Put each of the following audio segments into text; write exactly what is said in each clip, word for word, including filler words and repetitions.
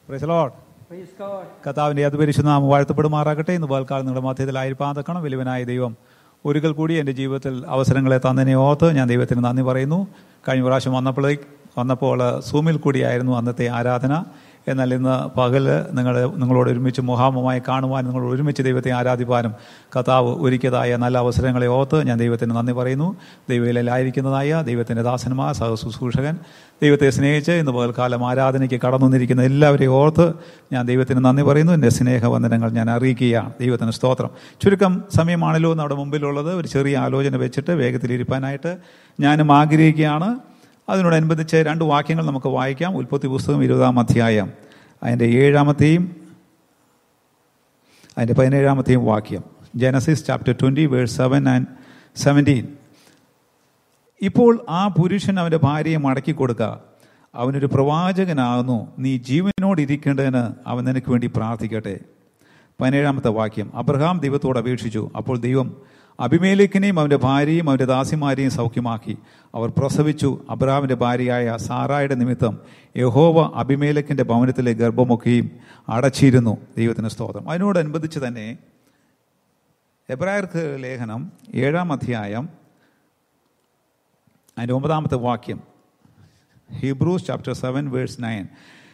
Price the Lord. കർത്താവിന്റെ അതിപരിശുദ്ധ നാമം വാഴ്ത്തപ്പെടുമാറാകട്ടെ. ഇന്ന് പകൽക്കാലം നിങ്ങളുടെ മധ്യത്തിലായിരിക്കാൻ തക്കണം വലിയവനായ ദൈവം ഒരിക്കൽ കൂടി എൻ്റെ ജീവിതത്തിൽ അവസരങ്ങളെ തന്നതിനെ ഓർത്ത് ഞാൻ ദൈവത്തിന് നന്ദി പറയുന്നു. കഴിഞ്ഞ പ്രാവശ്യം വന്നപ്പോഴേക്ക് വന്നപ്പോൾ സൂമിൽ കൂടിയായിരുന്നു അന്നത്തെ ആരാധന. എന്നാൽ ഇന്ന് പകൽ നിങ്ങൾ നിങ്ങളോട് ഒരുമിച്ച് മുഖാമുഖമായി കാണുവാനും നിങ്ങളോട് ഒരുമിച്ച് ദൈവത്തെ ആരാധിപ്പാനും കർത്താവ് ഒരുക്കിയതായ നല്ല അവസരങ്ങളെ ഓർത്ത് ഞാൻ ദൈവത്തിന് നന്ദി പറയുന്നു. ദൈവയിലായിരിക്കുന്നതായ ദൈവത്തിൻ്റെ ദാസന്മാർ, സഹശുശ്രൂഷകൻ, ദൈവത്തെ സ്നേഹിച്ച് ഇന്ന് പകൽക്കാലം ആരാധനയ്ക്ക് കടന്നു വന്നിരിക്കുന്ന എല്ലാവരെയും ഓർത്ത് ഞാൻ ദൈവത്തിന് നന്ദി പറയുന്നു. എൻ്റെ സ്നേഹവന്ദനങ്ങൾ ഞാൻ അറിയിക്കുകയാണ്. ദൈവത്തിന് സ്തോത്രം. ചുരുക്കം സമയമാണല്ലോ നമ്മുടെ മുമ്പിലുള്ളത്. ഒരു ചെറിയ ആലോചന വെച്ചിട്ട് വേഗത്തിലിരിപ്പാനായിട്ട് ഞാനും ആഗ്രഹിക്കുകയാണ്. അതിനോടനുബന്ധിച്ച് രണ്ട് വാക്യങ്ങൾ നമുക്ക് വായിക്കാം. ഉൽപ്പത്തി പുസ്തകം ഇരുപതാം അധ്യായം അതിൻ്റെ ഏഴാമത്തെയും അതിൻ്റെ പതിനേഴാമത്തെയും വാക്യം. Genesis chapter twenty verse seven and seventeen. ഇപ്പോൾ ആ പുരുഷൻ അവൻ്റെ ഭാര്യയെ മടക്കി കൊടുക്കുക, അവനൊരു പ്രവാചകനാകുന്നു, നീ ജീവനോടിരിക്കേണ്ടതിന് അവൻ നിനക്ക് വേണ്ടി പ്രാർത്ഥിക്കട്ടെ. പതിനേഴാമത്തെ വാക്യം. അബ്രഹാം ദൈവത്തോട് അപേക്ഷിച്ചു. അപ്പോൾ ദൈവം അബിമേലെക്കിനെയും അവൻ്റെ ഭാര്യയും അവൻ്റെ ദാസിമാരെയും സൗഖ്യമാക്കി. അവർ പ്രസവിച്ചു. അബ്രഹാമിൻ്റെ ഭാര്യയായ സാറായുടെ നിമിത്തം യഹോവ അബിമേലെക്കിൻ്റെ ഭവനത്തിലെ ഗർഭമൊക്കെയും അടച്ചിരുന്നു. ദൈവത്തിന് സ്തോത്രം. അതിനോടനുബന്ധിച്ച് തന്നെ എബ്രായർക്ക് ലേഖനം ഏഴാം അധ്യായം അതിൻ്റെ ഒമ്പതാമത്തെ വാക്യം. Hebrews chapter seven verse nine.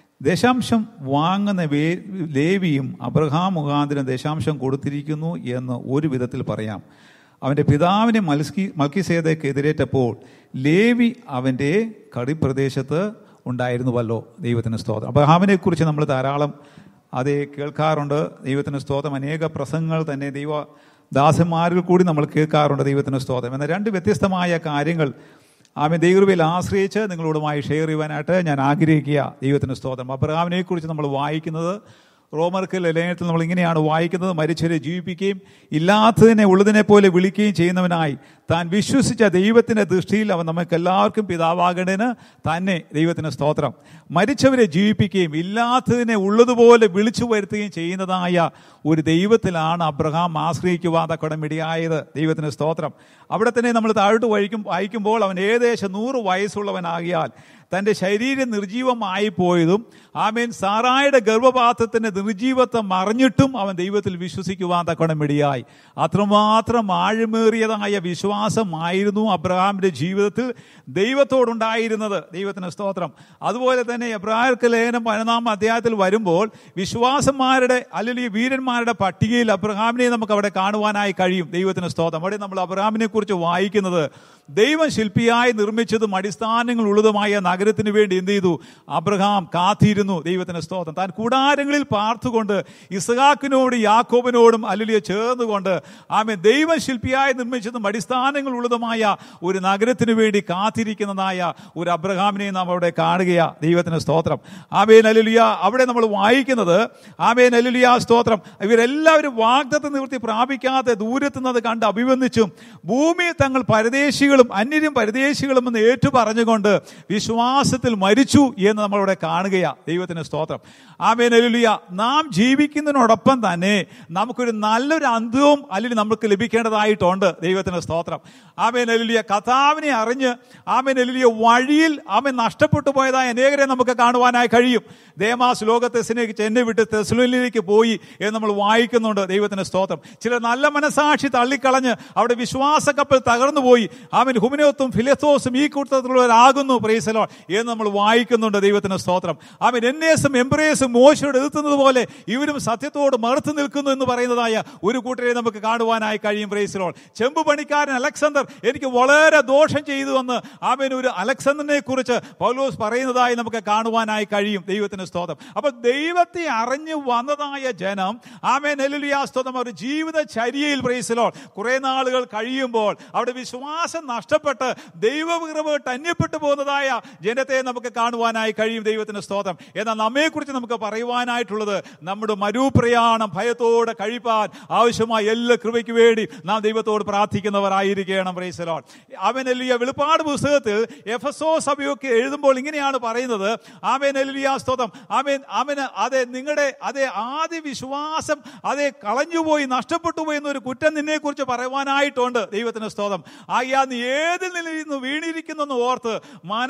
ദശാംശം വാങ്ങുന്ന വേ ലേവിയും അബ്രഹാം മുഖാന്തരം ദശാംശം കൊടുത്തിരിക്കുന്നു എന്ന് ഒരു വിധത്തിൽ പറയാം. അവൻ്റെ പിതാവിനെ മൽക്കി മൽക്കിസേദെക്ക് എതിരേറ്റപ്പോൾ ലേവി അവൻ്റെ കടിപ്രദേശത്ത് ഉണ്ടായിരുന്നുവല്ലോ. ദൈവത്തിന് സ്തോത്രം. അബ്രഹാമിനെ കുറിച്ച് നമ്മൾ ധാരാളം അതേ കേൾക്കാറുണ്ട്. ദൈവത്തിന് സ്തോത്രം. അനേക പ്രസംഗങ്ങൾ തന്നെ ദൈവ ദാസന്മാരിൽ കൂടി നമ്മൾ കേൾക്കാറുണ്ട്. ദൈവത്തിന് സ്തോത്രം. എന്നാൽ രണ്ട് വ്യത്യസ്തമായ കാര്യങ്ങൾ ആമേൻ ദൈവകൃപയിൽ ആശ്രയിച്ച് നിങ്ങളോടുമായി ഷെയർ ചെയ്യുവാനായിട്ട് ഞാൻ ആഗ്രഹിക്കുക. ദൈവത്തിന് സ്തോത്രം. അബ്രഹാമിനെ കുറിച്ച് നമ്മൾ വായിക്കുന്നത് റോമർക്ക് ലേഖനത്തിൽ നമ്മൾ ഇങ്ങനെയാണ് വായിക്കുന്നത്: മരിച്ചവരെ ജീവിപ്പിക്കുകയും ഇല്ലാത്തതിനെ ഉള്ളതിനെ പോലെ വിളിക്കുകയും ചെയ്യുന്നവനായി താൻ വിശ്വസിച്ച ദൈവത്തിൻ്റെ ദൃഷ്ടിയിൽ അവൻ നമുക്ക് എല്ലാവർക്കും പിതാവാകേണ്ടതിന് തന്നെ. ദൈവത്തിന് സ്തോത്രം. മരിച്ചവരെ ജീവിപ്പിക്കുകയും ഇല്ലാത്തതിനെ ഉള്ളതുപോലെ വിളിച്ചു വരുത്തുകയും ചെയ്യുന്നതായ ഒരു ദൈവത്തിലാണ് അബ്രഹാം ആശ്രയിക്കുവാൻ തക്കമിടയായത്. ദൈവത്തിന് സ്തോത്രം. അവിടെ തന്നെ നമ്മൾ താഴോട്ട് വായിക്കും വായിക്കുമ്പോൾ അവൻ ഏകദേശം നൂറ് വയസ്സുള്ളവനാകിയാൽ തൻ്റെ ശരീരം നിർജീവമായി പോയതും ആമേൻ സാറായുടെ ഗർഭപാത്രത്തിൻ്റെ നിർജീവത്വം മറിഞ്ഞിട്ടും അവൻ ദൈവത്തിൽ വിശ്വസിക്കുവാൻ തക്കമിടയായി. അത്രമാത്രം ആഴമേറിയതായ വിശ്വാസമായിരുന്നു അബ്രഹാമിൻ്റെ ജീവിതത്തിൽ ദൈവത്തോടുണ്ടായിരുന്നത്. ദൈവത്തിന് സ്തോത്രം. അതുപോലെ തന്നെ എബ്രായർക്ക് ലേഖനം പതിനൊന്നാം അധ്യായത്തിൽ വരുമ്പോൾ വിശ്വാസന്മാരുടെ അല്ലെങ്കിൽ വീരന്മാരുടെ പട്ടികയിൽ അബ്രഹാമിനെ നമുക്ക് അവിടെ കാണുവാനായി കഴിയും. ദൈവത്തിന് സ്തോത്രം. അവിടെ നമ്മൾ അബ്രഹാമിനെ കുറിച്ച് വായിക്കുന്നത് ദൈവം ശില്പിയായി നിർമ്മിച്ചതും അടിസ്ഥാനങ്ങൾ ഉള്ളതുമായ നഗരത്തിന് വേണ്ടി എന്ത് ചെയ്തു? അബ്രഹാം കാത്തിരുന്നു. ദൈവത്തിന് സ്തോത്രം. താൻ കൂടാരങ്ങളിൽ പാർത്തുകൊണ്ട് ഇസ്ഹാക്കിനോട് യാക്കോബിനോടും അല്ലെങ്കിൽ ചേർന്നുകൊണ്ട് ആമേൻ ദൈവം ശില്പിയായി നിർമ്മിച്ചതും അടിസ്ഥാനങ്ങൾ ഉള്ളതുമായ ഒരു നഗരത്തിന് വേണ്ടി കാത്തിരിക്കുന്നതായ ഒരു അബ്രഹാമിനെ നാം അവിടെ കാണുകയാ. ദൈവത്തിന് സ്തോത്രം. ആമേൻ ഹല്ലേലൂയ. അവിടെ നമ്മൾ വായിക്കുന്നത് ആമേൻ ഹല്ലേലൂയ സ്തോത്രം. ഇവരെല്ലാവരും വാഗ്ദത്ത നിവൃത്തി പ്രാപിക്കാതെ ദൂരത്തുനിന്നത് കണ്ട് അഭിവന്ദിച്ചും ഭൂമിയിൽ തങ്ങൾ പരദേശികൾ അന്യരും പരദേശികളും എന്ന് ഏറ്റു പറഞ്ഞുകൊണ്ട് വിശ്വാസത്തിൽ മരിച്ചു എന്ന് നമ്മളിവിടെ കാണുകയാ. ദൈവത്തിന് സ്തോത്രം. ആമേൻ ഹല്ലേലൂയ. നാം ജീവിക്കുന്നതിനോടൊപ്പം തന്നെ നമുക്കൊരു നല്ലൊരു അന്ത്യവും അല്ലെങ്കിൽ നമുക്ക് ലഭിക്കേണ്ടതായിട്ടുണ്ട്. ദൈവത്തിന് സ്തോത്രം. ആമേൻ ഹല്ലേലൂയ. കർത്താവിനെ അറിഞ്ഞ് ആമേൻ ഹല്ലേലൂയ വഴിയിൽ ആമേൻ നഷ്ടപ്പെട്ടു പോയതായ അനേകരെ നമുക്ക് കാണുവാനായി കഴിയും. ദേമാസ് ലോകത്തെ സ്നേഹിച്ച് എന്നെ വിട്ട് തെസ്സലോനിക്കയിലേക്ക് പോയി എന്ന് നമ്മൾ വായിക്കുന്നുണ്ട്. ദൈവത്തിന് സ്തോത്രം. ചിലർ നല്ല മനസാക്ഷി തള്ളിക്കളഞ്ഞ് അവിടെ വിശ്വാസ കപ്പൽ തകർന്നു പോയി. ആമേൻ ഹുമനോത്തും ഫിലെത്തോസും ഈ കൂട്ടത്തിലുള്ളവരാകുന്നു പ്രൈസ് ദി ലോർഡ് എന്ന് നമ്മൾ വായിക്കുന്നുണ്ട്. ദൈവത്തിന് സ്തോത്രം. ആമേൻ എന്നേസും എംബ്രേസും മോശയോട് എതിർത്തുന്നത് പോലെ ഇവരും സത്യത്തോട് മറുത്തു നിൽക്കുന്നു എന്ന് പറയുന്നതായ ഒരു കൂട്ടരെ നമുക്ക് കാണുവാനായി കഴിയും. Praise the Lord. ചെമ്പ് പണിക്കാരൻ അലക്സാണ്ടർ എനിക്ക് വളരെ ദോഷം ചെയ്തു എന്ന് ആമേൻ ഒരു അലക്സാണ്ടറിനെ കുറിച്ച് പൗലോസ് പറയുന്നതായി നമുക്ക് കാണുവാനായി കഴിയും. ദൈവത്തിന് സ്തോത്രം. അപ്പൊ ദൈവത്തെ അറിഞ്ഞു വന്നതായ ജനം ആമേൻ ഹല്ലേലൂയ സ്തോത്രം ഒരു ജീവിതചര്യയിൽ പ്രൈസ് ദി ലോർഡ് കുറെ നാളുകൾ കഴിയുമ്പോൾ അവിടെ വിശ്വാസം നഷ്ടപ്പെട്ട് ദൈവകൃപ അന്യപ്പെട്ടു പോകുന്നതായ ജനത്തെ നമുക്ക് കാണുവാനായി കഴിയും. ദൈവത്തിന് സ്തോത്രം. എന്നാൽ നമ്മെക്കുറിച്ച് നമുക്ക് പറയുവാനായിട്ടുള്ളത് നമ്മുടെ മരുപ്രയാണം ഭയത്തോടെ കഴിപ്പാൻ ആവശ്യമായ എല്ലാ കൃപയ്ക്ക് വേണ്ടി നാം ദൈവത്തോട് പ്രാർത്ഥിക്കുന്നവരായിരിക്കണം. Praise the Lord. ആമേൻ ഹല്ലേലൂയ. വെളിപ്പാട് പുസ്തകത്തിൽ എഫെസോസ് സഭയൊക്കെ എഴുതുമ്പോൾ ഇങ്ങനെയാണ് പറയുന്നത്. ആമേൻ ഹല്ലേലൂയ സ്തോത്രം. ആമേൻ ആമേൻ അതെ നിങ്ങളുടെ അതേ ആദ്യ വിശ്വാസം അതേ കളഞ്ഞുപോയി നഷ്ടപ്പെട്ടു പോയി എന്നൊരു കുറ്റം നിന്നെ കുറിച്ച് പറയുവാനായിട്ടുണ്ട്. ദൈവത്തിന് സ്തോത്രം. ആയാ നീ ഏതിൽ നിന്ന് വീണിരിക്കുന്നു ഓർത്ത് മനസാന്തര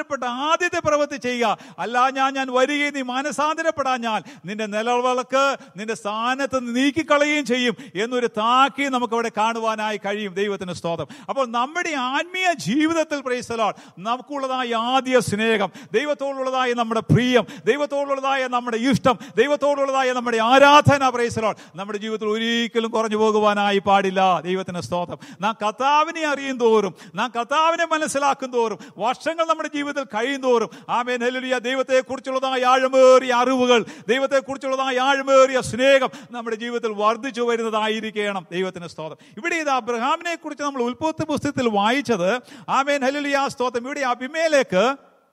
മാനസാന്തരപ്പെട്ട ആദ്യത്തെ പ്രവൃത്തി ചെയ്യുക. അല്ല ഞാൻ ഞാൻ വരികയും നീ മാനസാന്തരപ്പെടാൻ ഞാൻ നിന്റെ നിലവിളക്ക് നിന്റെ സ്ഥാനത്ത് നീക്കിക്കളയുകയും ചെയ്യും എന്നൊരു താക്കി നമുക്ക് അവിടെ കാണുവാനായി കഴിയും. ദൈവത്തിന് സ്തോത്രം. അപ്പോൾ നമ്മുടെ ആത്മീയ ജീവിതത്തിൽ പ്രൈസ് ദി ലോർഡ് നമുക്കുള്ളതായ ആദ്യ സ്നേഹം, ദൈവത്തോടുള്ളതായ നമ്മുടെ പ്രിയം, ദൈവത്തോടുള്ളതായ നമ്മുടെ ഇഷ്ടം, ദൈവത്തോടുള്ളതായ നമ്മുടെ ആരാധന പ്രൈസ് ദി ലോർഡ് നമ്മുടെ ജീവിതത്തിൽ ഒരിക്കലും കുറഞ്ഞു പോകുവാനായി പാടില്ല. ദൈവത്തിന് സ്തോത്രം. നാം കർത്താവിനെ അറിയും തോറും, നാം കർത്താവിനെ മനസ്സിലാക്കും തോറും, വർഷങ്ങൾ നമ്മുടെ ജീവിതത്തിൽ കഴിയും തോറും ആമേൻ ഹല്ലേലൂയ ദൈവത്തെ കുറിച്ചുള്ളതായ ആഴമേറിയ അറിവുകൾ, ദൈവത്തെ കുറിച്ചുള്ളതായ ആഴമേറിയ സ്നേഹം നമ്മുടെ ജീവിതത്തിൽ വർദ്ധിച്ചു വരുന്നതായിരിക്കണം. ദൈവത്തിന് സ്തോത്രം. ഇവിടെ ഇത് അബ്രഹാമിനെ കുറിച്ച് നമ്മൾ ഉൽപ്പത്തി പുസ്തകത്തിൽ വായിച്ചത് ആമേൻ ഹല്ലേലൂയ സ്തോത്രം. ഇവിടെ അബിമേലെക്ക്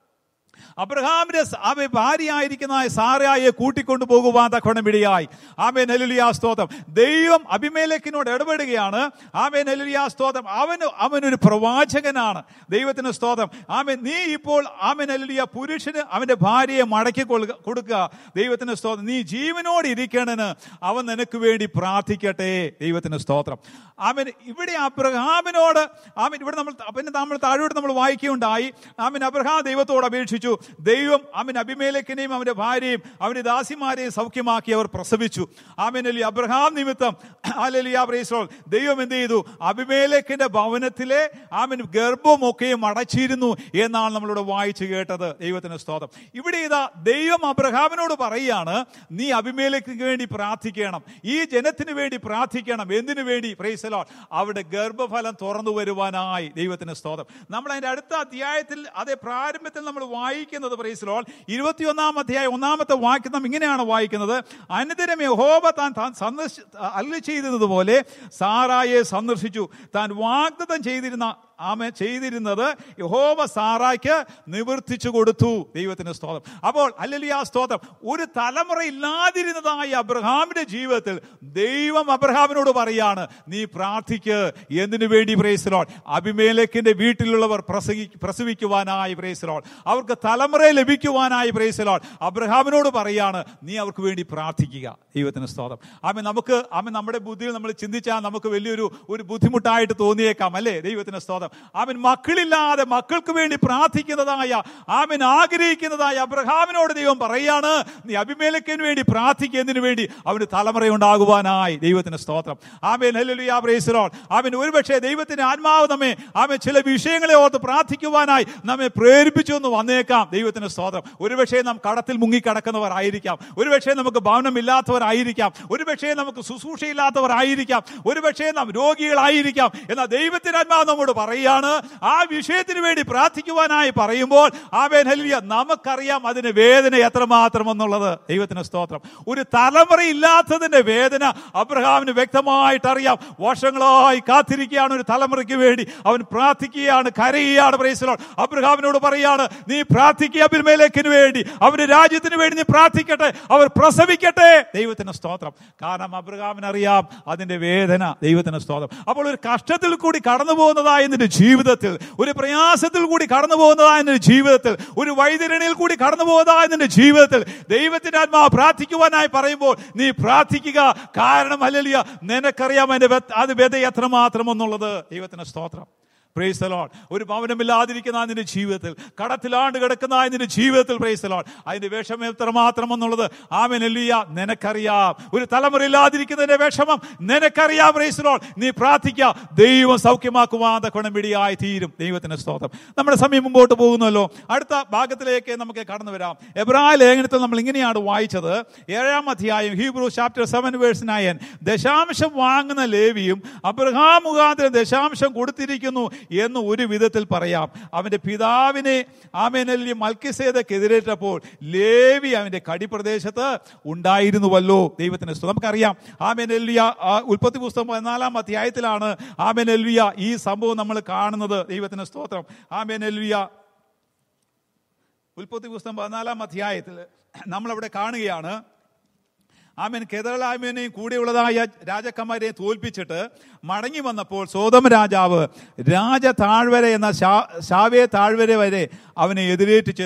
അബ്രഹാമിന്റെ ഭാര്യയായിരിക്കുന്ന സാറായെ കൂട്ടിക്കൊണ്ടു പോകുവാൻ തക്കവണ്ണം ഇടയായി. ആമേൻ ഹല്ലേലൂയ സ്തോത്രം. ദൈവം അബിമേലെക്കിനോട് ഇടപെടുകയാണ്. ആമേൻ ഹല്ലേലൂയ സ്തോത്രം. അവന് അവനൊരു പ്രവാചകനാണ്. ദൈവത്തിന് സ്തോത്രം. ആമേൻ നീ ഇപ്പോൾ ആമേൻ ഹല്ലേലൂയ പുരുഷന് അവന്റെ ഭാര്യയെ മടക്കി കൊടുക്കുക. ദൈവത്തിന് സ്തോത്രം. നീ ജീവനോട് ഇരിക്കണമെന്ന് അവൻ നിനക്ക് വേണ്ടി പ്രാർത്ഥിക്കട്ടെ. ദൈവത്തിന് സ്തോത്രം. ആമേൻ ഇവിടെ അബ്രഹാമിനോട് ആമേൻ ഇവിടെ നമ്മൾ പിന്നെ നമ്മൾ താഴോട്ട് നമ്മൾ വായിക്കുകയുണ്ടായി. ആമേൻ അബ്രഹാം ദൈവത്തോട് അപേക്ഷിച്ചു. ദൈവം അവൻ അബിമേലെക്കിനെയും അവന്റെ ഭാര്യയും അവന്റെ ദാസിമാരെയും സൗഖ്യമാക്കി അവർ പ്രസവിച്ചു. ആമേൻ ഹല്ലേലൂയ. അബ്രഹാം നിമിത്തം ഹല്ലേലൂയ പ്രൈസ് ദി ലോർഡ് ദൈവം എന്ത് ചെയ്തു? അബിമേലെക്കിന്റെ ഭവനത്തിലെ ആമേൻ ഗർഭമൊക്കെയും അടച്ചിരുന്നു എന്നാണ് നമ്മളിവിടെ വായിച്ചു കേട്ടത്. ദൈവത്തിന് സ്തോത്രം. ഇവിടെ ഇതാ ദൈവം അബ്രഹാമിനോട് പറയുകയാണ്, നീ അബിമേലെക്കിന് വേണ്ടി പ്രാർത്ഥിക്കണം, ഈ ജനത്തിന് വേണ്ടി പ്രാർത്ഥിക്കണം. എന്തിനു വേണ്ടി? പ്രൈസ് ദി ലോർഡ് അവിടെ ഗർഭഫലം തുറന്നു വരുവാനായി. ദൈവത്തിന് സ്തോത്രം. നമ്മൾ അതിന്റെ അടുത്ത അധ്യായത്തിൽ അതേ പ്രാരംഭത്തിൽ നമ്മൾ വായിക്കുന്നത് പ്രൈസ് ദി ലോർഡ് ഇരുപത്തിയൊന്നാം അധ്യായം ഒന്നാമത്തെ വാക്യം നാം ഇങ്ങനെയാണ് വായിക്കുന്നത്. അനന്തരം യഹോവ താൻ സന്ദർശി അരുളി ചെയ്തതുപോലെ സാറായെ സന്ദർശിച്ചു. താൻ വാഗ്ദത്തം ചെയ്തിരുന്ന ആമേ ചെയ്തിരുന്നത് യഹോവ സാറായ്ക്ക് നിവർത്തിച്ചു കൊടുത്തു. ദൈവത്തിന് സ്തോത്രം. അപ്പോൾ ഹല്ലേലൂയ സ്തോത്രം. ഒരു തലമുറ ഇല്ലാതിരുന്നതായ അബ്രഹാമിന്റെ ജീവിതത്തിൽ ദൈവം അബ്രഹാമിനോട് പറയാണ്, നീ പ്രാർത്ഥിക്ക്. എന്തിനു വേണ്ടി? പ്രൈസ് ദി ലോർഡ് അബിമേലെക്കിന്റെ വീട്ടിലുള്ളവർ പ്രസവി പ്രസവിക്കുവാനായി പ്രൈസ് ദി ലോർഡ് അവർക്ക് തലമുറ ലഭിക്കുവാനായി പ്രൈസ് ദി ലോർഡ് അബ്രഹാമിനോട് പറയാണ്, നീ അവർക്ക് വേണ്ടി പ്രാർത്ഥിക്കുക. ദൈവത്തിന് സ്തോത്രം. ആമേ നമുക്ക് ആമേ നമ്മുടെ ബുദ്ധിയിൽ നമ്മൾ ചിന്തിച്ചാൽ നമുക്ക് വലിയൊരു ഒരു ബുദ്ധിമുട്ടായിട്ട് തോന്നിയേക്കാം, അല്ലേ? ദൈവത്തിന് സ്തോത്രം. ആമേൻ മക്കളില്ലാതെ മക്കൾക്ക് വേണ്ടി പ്രാർത്ഥിക്കുന്നതായ ആമേൻ ആഗ്രഹിക്കുന്നതായ അബ്രഹാമിനോട് ദൈവം പറയാണ്, നീ അബിമേലെക്കിന് വേണ്ടി പ്രാർത്ഥിക്കുന്നതിന് വേണ്ടി അവന് തലമുറയുണ്ടാകുവാനായി. ദൈവത്തിന് സ്തോത്രം. ആമേൻ ഹല്ലേലൂയ പ്രൈസ് ദി ലോർഡ്. ആമേൻ ഒരുപക്ഷെ ദൈവത്തിന്റെ ആത്മാവ് നമ്മെ ആമേൻ ചില വിഷയങ്ങളെ ഓർത്ത് പ്രാർത്ഥിക്കുവാനായി നമ്മെ പ്രേരിപ്പിച്ചു എന്ന് വന്നേക്കാം. ദൈവത്തിന് സ്തോത്രം. ഒരുപക്ഷെ നാം കടത്തിൽ മുങ്ങിക്കിടക്കുന്നവർ ആയിരിക്കാം, ഒരുപക്ഷെ നമുക്ക് ഭവനമില്ലാത്തവരായിരിക്കാം, ഒരുപക്ഷെ നമുക്ക് ശുശ്രൂഷയില്ലാത്തവർ ആയിരിക്കാം, ഒരുപക്ഷെ നാം രോഗികളായിരിക്കാം. എന്നാൽ ദൈവത്തിന്റെ ആത്മാവ് നമ്മോട് പറയും, ആ വിഷയത്തിന് വേണ്ടി പ്രാർത്ഥിക്കുവാനായി പറയുമ്പോൾ ആമേൻ ഹല്ലേലൂയ നമുക്കറിയാം അതിന്റെ വേദന എത്രമാത്രം എന്നുള്ളത്. ദൈവത്തിന് സ്തോത്രം. ഒരു തലമുറ ഇല്ലാത്തതിന്റെ വേദന അബ്രഹാമിന് വ്യക്തമായിട്ട് അറിയാം. വർഷങ്ങളായി കാത്തിരിക്കുകയാണ് ഒരു തലമുറയ്ക്ക് വേണ്ടി. അവൻ പ്രാർത്ഥിക്കുകയാണ്, കരയുകയാണ്. Praise the Lord. അബ്രഹാമിനോട് പറയാണ്, നീ പ്രാർത്ഥിക്കുക അബിമേലെക്കിന് വേണ്ടി, അവന്റെ രാജ്യത്തിന് വേണ്ടി നീ പ്രാർത്ഥിക്കട്ടെ, അവർ പ്രസവിക്കട്ടെ. ദൈവത്തിന് സ്തോത്രം. കാരണം അബ്രഹാമിനറിയാം അതിന്റെ വേദന. ദൈവത്തിന് സ്തോത്രം. അപ്പോൾ ഒരു കഷ്ടത്തിൽ കൂടി കടന്നു പോകുന്നതായ നിന്റെ ജീവിതത്തിൽ, ഒരു പ്രയാസത്തിൽ കൂടി കടന്നു പോകുന്നതായ നിന്റെ ജീവിതത്തിൽ, ഒരു വൈതരണിയിൽ കൂടി കടന്നു പോകുന്നതായ നിന്റെ ജീവിതത്തിൽ ദൈവത്തിന്റെ ആത്മാവ് പ്രാർത്ഥിക്കുവാനായി പറയുമ്പോൾ നീ പ്രാർത്ഥിക്കുക. കാരണം ഹല്ലേലൂയ നിനക്കറിയാം അതിന്റെ അത് വ്യത എത്രമാത്രം എന്നുള്ളത്. ദൈവത്തിന് സ്തോത്രം. Praise the Lord. ഒരു ഭവനമില്ലാതിരിക്കുന്ന നിന്റെ ജീവിതത്തിൽ, കടത്തിലാണ്ട് കിടക്കുന്ന നിന്റെ ജീവിതത്തിൽ പ്രൈസ് ദി ലോർഡ് അതിന്റെ വിഷമം എത്രമാത്രം എന്നുള്ളത് ആമേൻ ഹല്ലേലൂയ നിനക്കറിയാം. ഒരു തലമുറ ഇല്ലാതിരിക്കുന്നതിന്റെ വിഷമം നിനക്കറിയാം. Praise the Lord. നീ പ്രാർത്ഥിക്കുക, ദൈവം സൗഖ്യമാക്കുവാൻ തക്കവണ്ണം ഇടയായി തീരും. ദൈവത്തിന് സ്തോത്രം. നമ്മുടെ സമയം മുമ്പോട്ട് പോകുന്നല്ലോ. അടുത്ത ഭാഗത്തിലേക്ക് നമുക്ക് കടന്നു വരാം. എബ്രായ ലേഖനത്തിൽ നമ്മൾ ഇങ്ങനെയാണ് വായിച്ചത്. ഏഴാം അധ്യായം Hebrews chapter seven verse nine. ദശാംശം വാങ്ങുന്ന ലേവിയും അബ്രഹാം മുഖാന്തരം ദശാംശം കൊടുത്തിരിക്കുന്നു എന്ന് ഒരു വിധത്തിൽ പറയാം. അവന്റെ പിതാവിനെ ആമേൻ ഹല്ലേലൂയ മൽക്കിസേദെക്ക് എതിരേറ്റപ്പോൾ ലേവി അവന്റെ കടിപ്രദേശത്ത് ഉണ്ടായിരുന്നുവല്ലോ. ദൈവത്തിന് സ്തോത്രം. നമുക്കറിയാം ആമേൻ ഹല്ലേലൂയ ഉൽപ്പത്തി പുസ്തകം പതിനാലാം അധ്യായത്തിലാണ് ആമേൻ ഹല്ലേലൂയ ഈ സംഭവം നമ്മൾ കാണുന്നത്. ദൈവത്തിന് സ്തോത്രം. ആമേൻ ഹല്ലേലൂയ ഉൽപ്പത്തി പുസ്തകം പതിനാലാം അധ്യായത്തിൽ നമ്മളവിടെ കാണുകയാണ്. ആമേൻ കെദർലാമേനെയും കൂടെയുള്ളതായ രാജക്കന്മാരെയും തോൽപ്പിച്ചിട്ട് മടങ്ങി വന്നപ്പോൾ സോദോം രാജാവ് രാജ താഴ്വര എന്ന ശാവേ താഴ്വര വരെ അവനെ എതിരേറ്റ് ചെന്നു.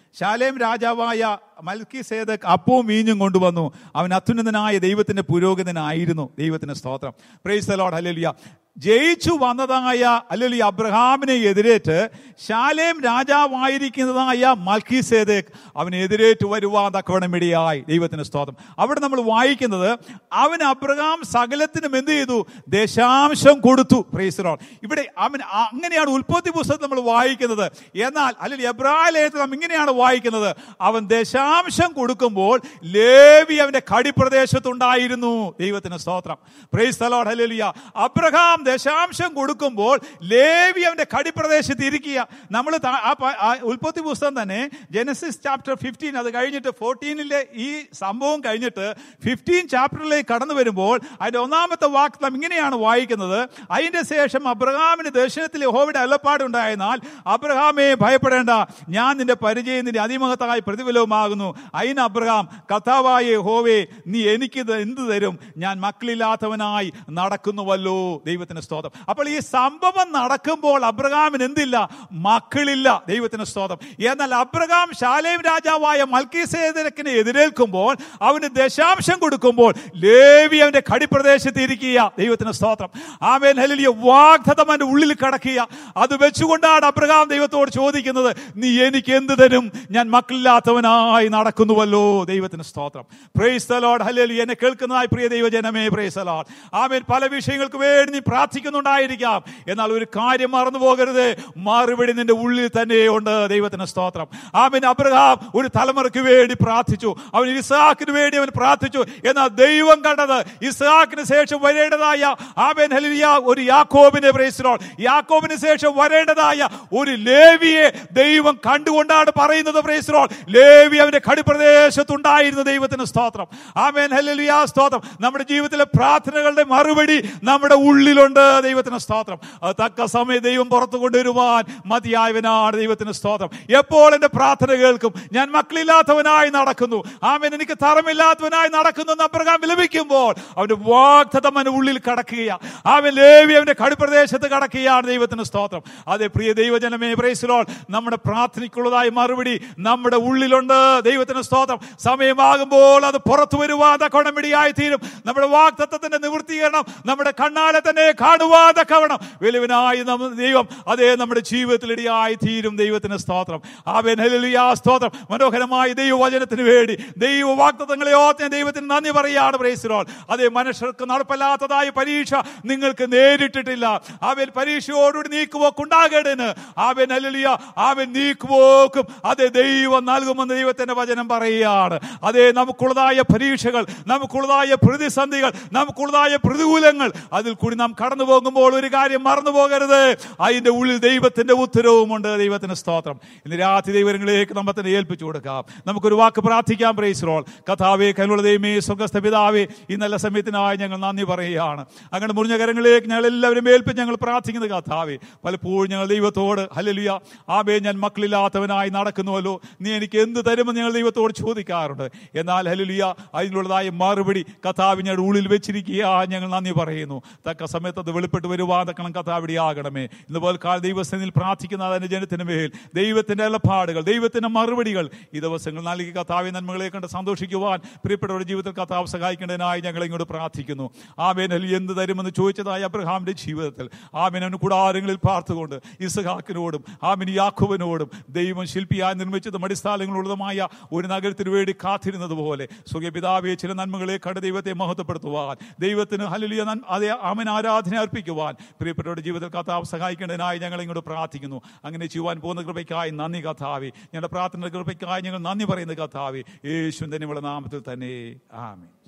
ശാലേം രാജാവായ മൽക്കിസേദക്ക് അപ്പവും വീഞ്ഞും കൊണ്ടുവന്നു. അവൻ അത്യുന്നതനായ ദൈവത്തിന്റെ പുരോഹിതനായിരുന്നു. ദൈവത്തിന് സ്തോത്രം. Praise the Lord. ഹല്ലേലൂയ. ജയിച്ചു വന്നതായ ഹല്ലേലൂയ അബ്രഹാമിനെ എതിരേറ്റ് ശാലേം രാജാവായിരിക്കുന്നതായ മൽക്കിസേദക്ക് അവനെ എതിരേറ്റ് വരുവാൻ തക്കവണ്ണം ഇടയായി. ദൈവത്തിന് സ്തോത്രം. അവിടെ നമ്മൾ വായിക്കുന്നത് അവൻ അബ്രഹാം സകലത്തിനും എന്ത് ചെയ്തു? ദശാംശം കൊടുത്തു. Praise the Lord. ഇവിടെ അവൻ അങ്ങനെയാണ് ഉൽപ്പത്തി പുസ്തകത്തിൽ നമ്മൾ വായിക്കുന്നത്. എന്നാൽ അല്ലെങ്കിൽ എബ്രായ ലേഖനത്തിൽ നാം ഇങ്ങനെയാണ് വായിക്കുന്നത്, അവൻ ദശാംശം കൊടുക്കുമ്പോൾ ലേവി അവന്റെ കടിപ്രദേശത്തുണ്ടായിരുന്നു. ദൈവത്തിന് സ്തോത്രം. Praise the Lord. ഹല്ലേലൂയ. അബ്രഹാം ദശാംശം കൊടുക്കുമ്പോൾ ലേവി അവന്റെ കടിപ്രദേശത്ത് ഇരിക്കുക. നമ്മൾ ഉൽപ്പത്തി പുസ്തകം തന്നെ ജെനസിസ് ചാപ്റ്റർ ഫിഫ്റ്റീൻ അത് കഴിഞ്ഞിട്ട് ഫോർട്ടീനിലെ ഈ സംഭവം കഴിഞ്ഞിട്ട് ഫിഫ്റ്റീൻ ചാപ്റ്ററിലേക്ക് കടന്നു വരുമ്പോൾ അതിന്റെ ഒന്നാമത്തെ വാക്ക് നാം ഇങ്ങനെയാണ് വായിക്കുന്നത്, അതിന്റെ ശേഷം അബ്രഹാമിന് ദർശനത്തിൽ യഹോവയുടെ അരുളപ്പാടുണ്ടായതിനാൽ അബ്രഹാമേ ഭയപ്പെടേണ്ട, ഞാൻ നിന്റെ പരിചയം നിന്റെ അതിമഹത്തായ പ്രതിഫലവുമാകുന്നു. അതിന് അബ്രഹാം കർത്താവായ യഹോവേ നീ എനിക്ക് എന്ത് തരും? ഞാൻ മക്കളില്ലാത്തവനായി നടക്കുന്നുവല്ലോ. ദൈവത്തിന് സ്തോത്രം. അപ്പോൾ ഈ സംഭവം നടക്കുമ്പോൾ അബ്രഹാമിന് എന്തില്ല? മക്കളില്ല. ദൈവത്തിന് സ്തോത്രം. എന്നാൽ അബ്രഹാം ശാലേം രാജാവായ മൽക്കീസേദക്കിനെ എതിരേൽക്കുമ്പോൾ അവന് ദശാംശം കൊടുക്കുമ്പോൾ ലേവി അവന്റെ കടിപ്രദേശത്ത് ഇരിക്കുക. ദൈവത്തിന് സ്തോത്രം. ആമേൻ. ഹല്ലേലൂയ. വാഗ്ദത്തം അവന്റെ ഉള്ളിൽ കടക്കുക. അത് വെച്ചുകൊണ്ടാണ് അബ്രഹാം ദൈവത്തോട് ചോദിക്കുന്നത്, നീ എനിക്ക് എന്ത് തരും? ഞാൻ മക്കളില്ലാത്തവനായി നടക്കുന്നുവല്ലോ. ദൈവത്തിന് സ്തോത്രം. Praise the Lord. ഹല്ലേലൂയ. എന്നെ കേൾക്കുന്നതായി പ്രിയ ദൈവജനമേ, പ്രൈസ് ദി ലോർഡ്. ആമേൻ. പല വിഷയങ്ങൾക്ക് വേണ്ടി നീ പ്രാർത്ഥിക്കുന്നുണ്ടായിരിക്കാം. എന്നാൽ ഒരു കാര്യം മറന്നു പോകരുത്, മറുപടി നിന്റെ ഉള്ളിൽ തന്നെ ഉണ്ട്. ദൈവത്തിന് സ്തോത്രം. ആമേൻ. അബ്രഹാം ഒരു തലമുറയ്ക്ക് വേണ്ടി പ്രാർത്ഥിച്ചു. അവൻ ഇസ്ഹാക്കിന് വേണ്ടി അവൻ പ്രാർത്ഥിച്ചു. എന്നാൽ ദൈവം കണ്ടത് ഇസ്ഹാക്കിന് ശേഷം വരേണ്ടതായ ആമേൻ ഹല്ലേലൂയ ഒരു യാക്കോബിനെ, പ്രൈസ് ദി ലോർഡ്, യാക്കോബിന് ശേഷം വരേണ്ടതായ ഒരു ലേവിയെ ദൈവം കണ്ടുകൊണ്ടാണ് പറയുന്നത്. Price the Lord. ലേവി അവന്റെ കടിപ്രദേശത്തുണ്ടായിരുന്നു. ദൈവത്തിന് സ്തോത്രം. ആമേൻ ഹല്ലേലൂയ. സ്തോത്രം. നമ്മുടെ ജീവിതത്തിലെ പ്രാർത്ഥനകളുടെ മറുപടി നമ്മുടെ ഉള്ളിലുണ്ട്. ദൈവത്തിന് സ്തോത്രം. തക്ക സമയം ദൈവം പുറത്തു കൊണ്ടുവരുവാൻ മതിയായവനാണ്. ദൈവത്തിന് സ്തോത്രം. എപ്പോൾ എന്റെ പ്രാർത്ഥന കേൾക്കും? ഞാൻ മക്കളില്ലാത്തവനായി നടക്കുന്നു, ആമേൻ, എനിക്ക് തറമില്ലാത്തവനായി നടക്കുന്നു എന്ന് അബ്രഹാം വിലപിക്കുമ്പോൾ അവന്റെ വാഗ്ദത്തം അവന്റെ ഉള്ളിൽ കടക്കുകയാണ്. അവൻ ലേവി അവന്റെ കടിപ്രദേശത്ത് കടക്കുകയാണ്. ദൈവത്തിന് സ്തോത്രം. അതെ പ്രിയ ദൈവജനമേ, പ്രൈസ് ദി ലോർഡ്, നമ്മുടെ പ്രാർത്ഥനയ്ക്കുള്ളതായ മറുപടി നമ്മുടെ ഉള്ളിലുണ്ട്. ദൈവത്തിന് സ്തോത്രം. സമയമാകുമ്പോൾ അത് പുറത്തു വരുവാൻ തക്കവണ്ണമിടയായി തീരും. നമ്മുടെ വാഗ്ദത്തത്തിന്റെ നിവൃത്തീകരണം നമ്മുടെ കണ്ണാലെ തന്നെ കാണുവാൻ തക്കവണ്ണം വലുവനായ ദൈവം അതേ നമ്മുടെ ജീവിതത്തിൽ ഇടയായി തീരും. ദൈവത്തിന് സ്തോത്രം. ആമേൻ ഹല്ലേലൂയ. സ്തോത്രം. മനോഹരമായ ദൈവവചനത്തിന് വേണ്ടി ദൈവ വാഗ്ദത്തങ്ങളെ ഓർത്ത് ഞാൻ ദൈവത്തിന് നന്ദി പറയുകയാണ്. Praise the Lord. അതേ മനുഷ്യർക്ക് നടപ്പില്ലാത്തതായ പരീക്ഷ നിങ്ങൾക്ക് നേരിട്ടിട്ടില്ല. ആമേൻ. പരീക്ഷയോടുകൂടി നീക്കുപോക്കുണ്ടാകേണ്ടതിന് ആമേൻ ഹല്ലേലൂയ ആമേൻ നീക്കുപോക്കും അതേ ദൈവം നൽകുമെന്ന് ദൈവത്തിന്റെ വചനം പറയുകയാണ്. അതേ നമുക്കുള്ളതായ പരീക്ഷകൾ, നമുക്കുള്ളതായ പ്രതിസന്ധികൾ, നമുക്കുള്ളതായ പ്രതികൂലങ്ങൾ, അതിൽ കൂടി നാം കടന്നു പോകുമ്പോൾ ഒരു കാര്യം മറന്നു പോകരുത്, അതിന്റെ ഉള്ളിൽ ദൈവത്തിന്റെ ഉത്തരവുമുണ്ട്. ദൈവത്തിന് സ്തോത്രം. ഇന്ന് രാത്രി ദൈവങ്ങളിലേക്ക് നമ്മൾ തന്നെ ഏൽപ്പിച്ചു കൊടുക്കാം. നമുക്കൊരു വാക്ക് പ്രാർത്ഥിക്കാം. Praise the Lord. കർത്താവേ, കരുണയുള്ള ദൈവമേ, സ്വർഗ്ഗസ്ഥ പിതാവേ, ഈ നല്ല സമയത്തിനായി ഞങ്ങൾ നന്ദി പറയുകയാണ്. അങ്ങനെ മുറിഞ്ഞ കരങ്ങളിലേക്ക് ഞങ്ങൾ എല്ലാവരും ഏൽപ്പിച്ച് ഞങ്ങൾ പ്രാർത്ഥിക്കുന്നത് കർത്താവേ, പലപ്പോഴും ഞങ്ങൾ ദൈവത്തോട് ഹല്ലേലൂയ ആമേ ഞാൻ മക്കളില്ലാത്തവനായി നടക്കുന്നുവല്ലോ, നീ എനിക്ക് എന്ത് തരുമെന്ന് ഞങ്ങൾ ദൈവത്തോട് ചോദിക്കാറുണ്ട്. എന്നാൽ ഹല്ലേലൂയ അതിനുള്ളതായ മറുപടി കർത്താവ് ഞങ്ങളുടെ ഉള്ളിൽ വെച്ചിരിക്കുക. ഞങ്ങൾ നന്ദി പറയുന്നു. തക്ക സമയത്ത് അത് വെളിപ്പെട്ട് വരുവാൻ തക്കണം കർത്താവിടെ ആകണമേ. ഇന്നുപോലെ കാല ദൈവസന്നിധിയിൽ പ്രാർത്ഥിക്കുന്ന അതിന്റെ ജനത്തിന് മേൽ ദൈവത്തിന്റെ അലപ്പാടുകൾ, ദൈവത്തിന്റെ മറുപടികൾ ഈ ദിവസങ്ങൾ നൽകി കർത്താവെ നന്മകളെ കണ്ട് സന്തോഷിക്കുവാൻ പ്രിയപ്പെട്ടവരുടെ ജീവിതത്തിൽ കർത്താവ് സഹായിക്കേണ്ടതിനായി ഞങ്ങൾ ഇങ്ങോട്ട് പ്രാർത്ഥിക്കുന്നു. ആമേൻ. എന്ത് തരുമെന്ന് ചോദിച്ചതായ അബ്രഹാമിന്റെ ജീവിതത്തിൽ ആമേൻ അവന് കൂടാരങ്ങളിൽ പാർത്തുകൊണ്ട് ഇസ്ഹാക്കിനോടും ആമേൻ യാക്കോബിനോടും ദൈവം ശില്പിയായി നിർമ്മിച്ചതും അടിസ്ഥാനങ്ങളുള്ളതുമായ ഒരു നഗരത്തിന് വേണ്ടി കാത്തിരുന്നത് പോലെ സുഖപിതാവെ ചില നന്മകളെ കണ്ട് ദൈവത്തെ മഹത്വപ്പെടുത്തുവാൻ, ദൈവത്തിന് ഹല്ലേലൂയ അതേ ആമേൻ ആരാധന അർപ്പിക്കുവാൻ പ്രിയപ്പെട്ടവരുടെ ജീവിതത്തിൽ കർത്താവ് സഹായിക്കേണ്ടതിനായി ഞങ്ങൾ ഇങ്ങോട്ട് പ്രാർത്ഥിക്കുന്നു. അങ്ങനെ ചെയ്യുവാൻ പോകുന്ന കൃപയ്ക്കായി നന്ദി കർത്താവേ. ഞങ്ങളുടെ പ്രാർത്ഥന കൃപയ്ക്കായി ഞങ്ങൾ നന്ദി പറയുന്ന കർത്താവേ, യേശുവിന്റെ നാമത്തിൽ തന്നെ ആമേൻ.